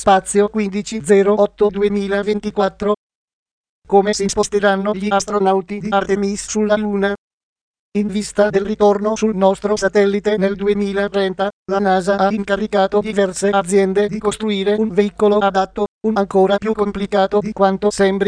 Spazio 1508-2024. Come si sposteranno gli astronauti di Artemis sulla Luna? In vista del ritorno sul nostro satellite nel 2030, la NASA ha incaricato diverse aziende di costruire un veicolo adatto, ancora più complicato di quanto sembri.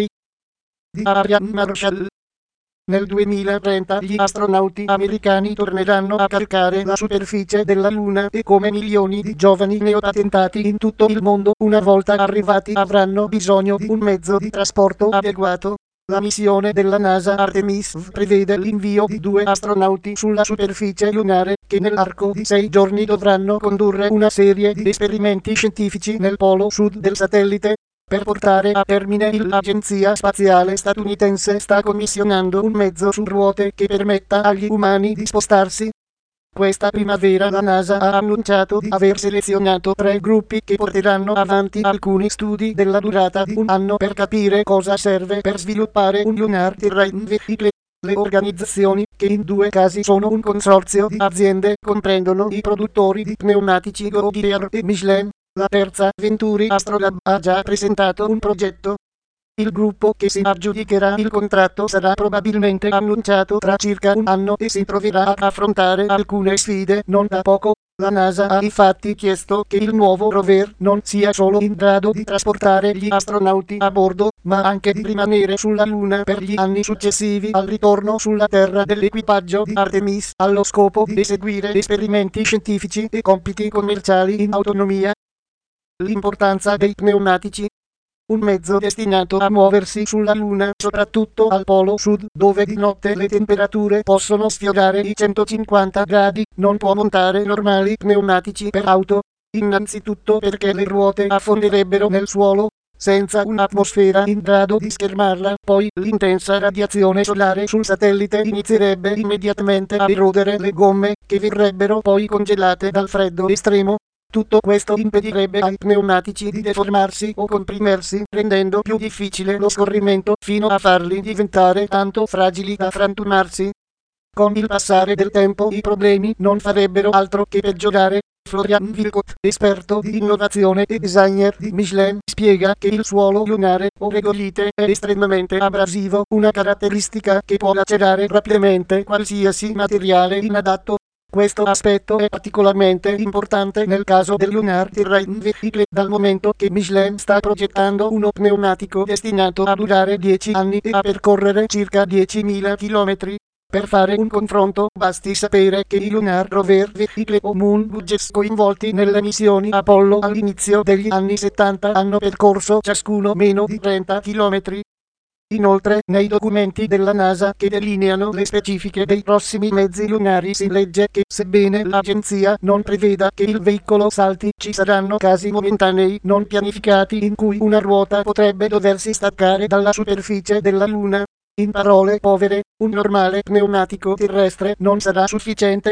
Di Ariane Marshall. Nel 2030 gli astronauti americani torneranno a calcare la superficie della Luna e come milioni di giovani neopatentati in tutto il mondo una volta arrivati avranno bisogno di un mezzo di trasporto adeguato. La missione della NASA Artemis prevede l'invio di 2 astronauti sulla superficie lunare che nell'arco di 6 giorni dovranno condurre una serie di esperimenti scientifici nel polo sud del satellite. Per portare a termine l'Agenzia Spaziale Statunitense sta commissionando un mezzo su ruote che permetta agli umani di spostarsi. Questa primavera la NASA ha annunciato di aver selezionato 3 gruppi che porteranno avanti alcuni studi della durata di un anno per capire cosa serve per sviluppare un Lunar Terrain Vehicle. Le organizzazioni, che in 2 casi sono un consorzio di aziende, comprendono i produttori di pneumatici Goodyear e Michelin. La terza, Venturi Astrolab, ha già presentato un progetto. Il gruppo che si aggiudicherà il contratto sarà probabilmente annunciato tra circa un anno e si troverà ad affrontare alcune sfide non da poco. La NASA ha infatti chiesto che il nuovo rover non sia solo in grado di trasportare gli astronauti a bordo, ma anche di rimanere sulla Luna per gli anni successivi al ritorno sulla Terra dell'equipaggio di Artemis, allo scopo di eseguire esperimenti scientifici e compiti commerciali in autonomia. L'importanza dei pneumatici. Un mezzo destinato a muoversi sulla Luna, soprattutto al polo sud, dove di notte le temperature possono sfiorare i 150 gradi, non può montare normali pneumatici per auto. Innanzitutto perché le ruote affonderebbero nel suolo, senza un'atmosfera in grado di schermarla, poi l'intensa radiazione solare sul satellite inizierebbe immediatamente a erodere le gomme, che verrebbero poi congelate dal freddo estremo. Tutto questo impedirebbe ai pneumatici di deformarsi o comprimersi, rendendo più difficile lo scorrimento fino a farli diventare tanto fragili da frantumarsi. Con il passare del tempo i problemi non farebbero altro che peggiorare. Florian Wilcott, esperto di innovazione e designer di Michelin, spiega che il suolo lunare o regolite è estremamente abrasivo, una caratteristica che può lacerare rapidamente qualsiasi materiale inadatto. Questo aspetto è particolarmente importante nel caso del Lunar Terrain Vehicle, dal momento che Michelin sta progettando uno pneumatico destinato a durare 10 anni e a percorrere circa 10.000 km. Per fare un confronto, basti sapere che i Lunar Rover Vehicle o Moon Budgets coinvolti nelle missioni Apollo all'inizio degli anni 70 hanno percorso ciascuno meno di 30 km. Inoltre, nei documenti della NASA che delineano le specifiche dei prossimi mezzi lunari si legge che, sebbene l'agenzia non preveda che il veicolo salti, ci saranno casi momentanei non pianificati in cui una ruota potrebbe doversi staccare dalla superficie della Luna. In parole povere, un normale pneumatico terrestre non sarà sufficiente.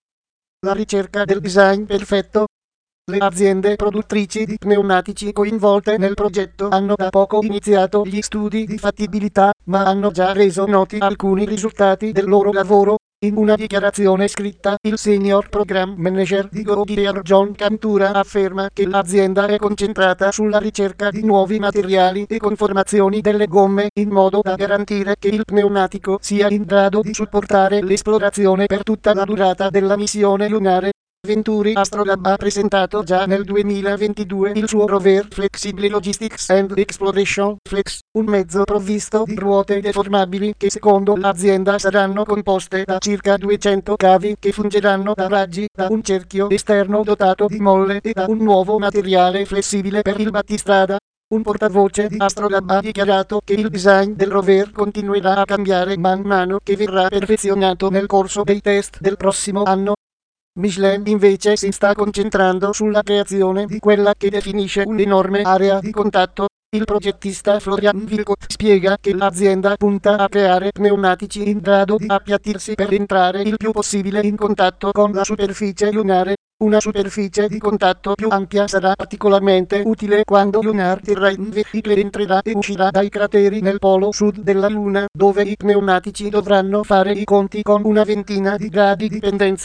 La ricerca del design perfetto. Le aziende produttrici di pneumatici coinvolte nel progetto hanno da poco iniziato gli studi di fattibilità, ma hanno già reso noti alcuni risultati del loro lavoro. In una dichiarazione scritta, il senior program manager di Goodyear John Cantura afferma che l'azienda è concentrata sulla ricerca di nuovi materiali e conformazioni delle gomme, in modo da garantire che il pneumatico sia in grado di supportare l'esplorazione per tutta la durata della missione lunare. Venturi Astrolab ha presentato già nel 2022 il suo rover Flexible Logistics and Exploration Flex, un mezzo provvisto di ruote deformabili che secondo l'azienda saranno composte da circa 200 cavi che fungeranno da raggi, da un cerchio esterno dotato di molle e da un nuovo materiale flessibile per il battistrada. Un portavoce di Astrolab ha dichiarato che il design del rover continuerà a cambiare man mano che verrà perfezionato nel corso dei test del prossimo anno. Michelin invece si sta concentrando sulla creazione di quella che definisce un'enorme area di contatto. Il progettista Florian Wilcott spiega che l'azienda punta a creare pneumatici in grado di appiattirsi per entrare il più possibile in contatto con la superficie lunare. Una superficie di contatto più ampia sarà particolarmente utile quando Lunar Terrain Vehicle entrerà e uscirà dai crateri nel polo sud della Luna, dove i pneumatici dovranno fare i conti con una ventina di gradi di pendenza.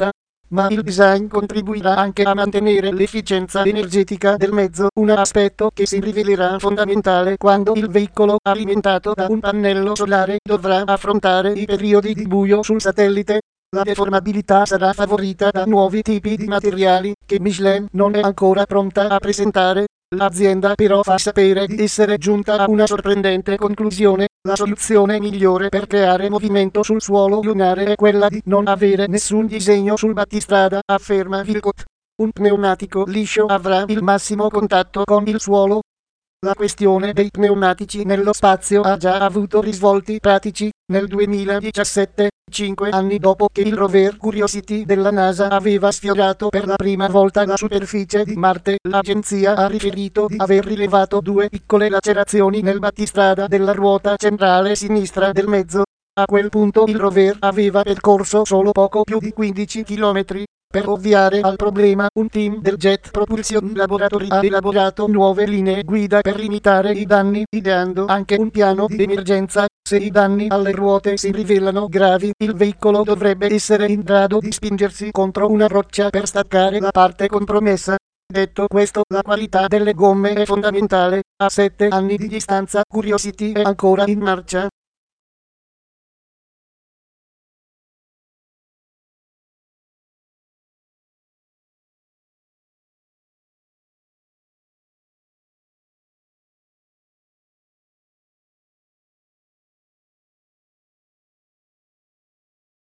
ma il design contribuirà anche a mantenere l'efficienza energetica del mezzo, un aspetto che si rivelerà fondamentale quando il veicolo alimentato da un pannello solare dovrà affrontare i periodi di buio sul satellite. La deformabilità sarà favorita da nuovi tipi di materiali che Michelin non è ancora pronta a presentare. L'azienda però fa sapere di essere giunta a una sorprendente conclusione: la soluzione migliore per creare movimento sul suolo lunare è quella di non avere nessun disegno sul battistrada, afferma Vilcott. Un pneumatico liscio avrà il massimo contatto con il suolo. La questione dei pneumatici nello spazio ha già avuto risvolti pratici. Nel 2017, 5 anni dopo che il rover Curiosity della NASA aveva sfiorato per la prima volta la superficie di Marte, l'agenzia ha riferito di aver rilevato due piccole lacerazioni nel battistrada della ruota centrale sinistra del mezzo. A quel punto il rover aveva percorso solo poco più di 15 km. Per ovviare al problema, un team del Jet Propulsion Laboratory ha elaborato nuove linee guida per limitare i danni, ideando anche un piano di emergenza. Se i danni alle ruote si rivelano gravi, il veicolo dovrebbe essere in grado di spingersi contro una roccia per staccare la parte compromessa. Detto questo, la qualità delle gomme è fondamentale. A 7 anni di distanza, Curiosity è ancora in marcia.